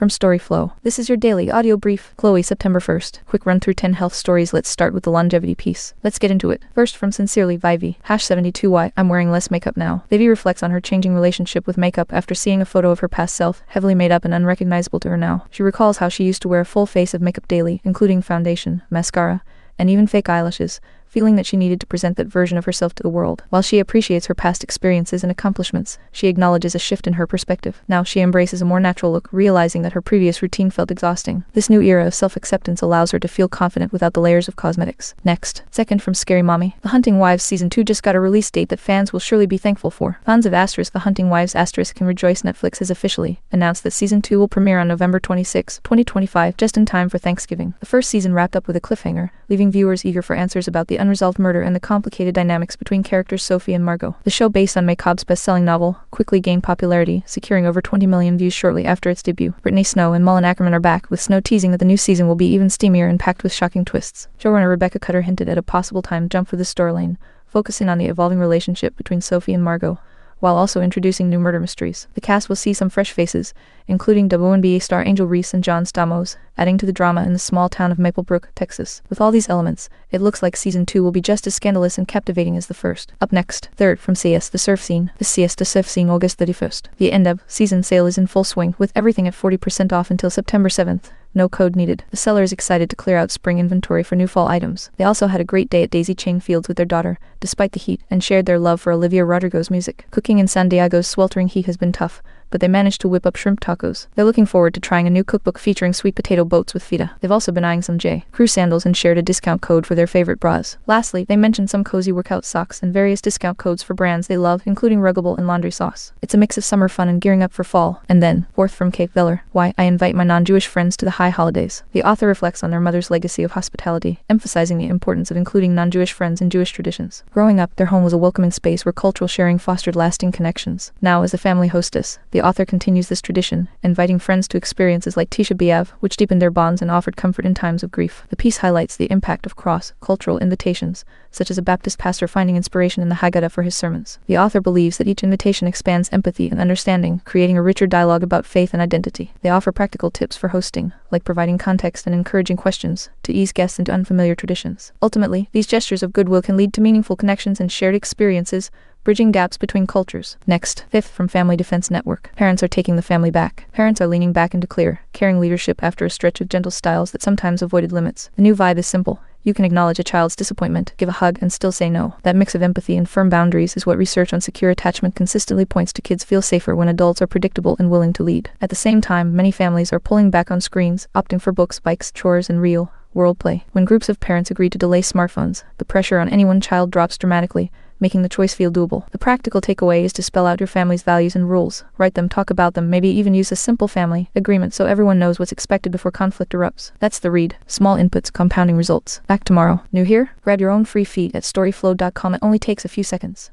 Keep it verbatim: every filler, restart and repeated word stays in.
from Storyflow. This is your daily audio brief. Chloe, September first. Quick run through ten health stories. Let's start with the longevity piece. Let's get into it. First, from Sincerely Vivi. Hash seventy-two Y. I'm wearing less makeup now. Vivi reflects on her changing relationship with makeup after seeing a photo of her past self, heavily made up and unrecognizable to her now. She recalls how she used to wear a full face of makeup daily, including foundation, mascara, and even fake eyelashes, feeling that she needed to present that version of herself to the world. While she appreciates her past experiences and accomplishments, she acknowledges a shift in her perspective. Now she embraces a more natural look, realizing that her previous routine felt exhausting. This new era of self-acceptance allows her to feel confident without the layers of cosmetics. Next, second from Scary Mommy. The Hunting Wives Season two just got a release date that fans will surely be thankful for. Fans of Asterisk The Hunting Wives Asterisk can rejoice. Netflix has officially announced that Season two will premiere on November twenty-sixth, twenty twenty-five, just in time for Thanksgiving. The first season wrapped up with a cliffhanger, leaving viewers eager for answers about the unresolved murder and the complicated dynamics between characters Sophie and Margot. The show, based on May Cobb's best-selling novel, quickly gained popularity, securing over twenty million views shortly after its debut. Brittany Snow and Mullen Ackerman are back, with Snow teasing that the new season will be even steamier and packed with shocking twists. Showrunner Rebecca Cutter hinted at a possible time jump for the storyline, focusing on the evolving relationship between Sophie and Margot, while also introducing new murder mysteries. The cast will see some fresh faces, including W N B A star Angel Reese and John Stamos, adding to the drama in the small town of Maplebrook, Texas. With all these elements, it looks like Season two will be just as scandalous and captivating as the first. Up next, third from C S The Surf Scene. The C S The Surf Scene August thirty-first. The end of season sale is in full swing, with everything at forty percent off until September seventh. No code needed. The seller is excited to clear out spring inventory for new fall items. They also had a great day at Daisy Chain Fields with their daughter, despite the heat, and shared their love for Olivia Rodrigo's music. Cooking in San Diego's sweltering heat has been tough, but they managed to whip up shrimp tacos. They're looking forward to trying a new cookbook featuring sweet potato boats with feta. They've also been eyeing some J. Crew sandals and shared a discount code for their favorite bras. Lastly, they mentioned some cozy workout socks and various discount codes for brands they love, including Ruggable and Laundry Sauce. It's a mix of summer fun and gearing up for fall. And then, fourth from Kate Veller. Why I invite my non-Jewish friends to the high holidays. The author reflects on their mother's legacy of hospitality, emphasizing the importance of including non-Jewish friends in Jewish traditions. Growing up, their home was a welcoming space where cultural sharing fostered lasting connections. Now, as a family hostess, the author continues this tradition, inviting friends to experiences like Tisha B'Av, which deepened their bonds and offered comfort in times of grief. The piece highlights the impact of cross-cultural invitations, such as a Baptist pastor finding inspiration in the Haggadah for his sermons. The author believes that each invitation expands empathy and understanding, creating a richer dialogue about faith and identity. They offer practical tips for hosting, like providing context and encouraging questions, to ease guests into unfamiliar traditions. Ultimately, these gestures of goodwill can lead to meaningful connections and shared experiences, bridging gaps between cultures. Next, fifth from Family Defense Network. Parents are taking the family back. Parents are leaning back into clear, caring leadership after a stretch of gentle styles that sometimes avoided limits. The new vibe is simple. You can acknowledge a child's disappointment, give a hug, and still say no. That mix of empathy and firm boundaries is what research on secure attachment consistently points to. Kids feel safer when adults are predictable and willing to lead. At the same time, many families are pulling back on screens, opting for books, bikes, chores, and real world play. When groups of parents agree to delay smartphones, the pressure on any one child drops dramatically, making the choice feel doable. The practical takeaway is to spell out your family's values and rules, write them, talk about them, maybe even use a simple family agreement so everyone knows what's expected before conflict erupts. That's the read. Small inputs, compounding results. Back tomorrow. New here? Grab your own free feed at storyflow dot com. It only takes a few seconds.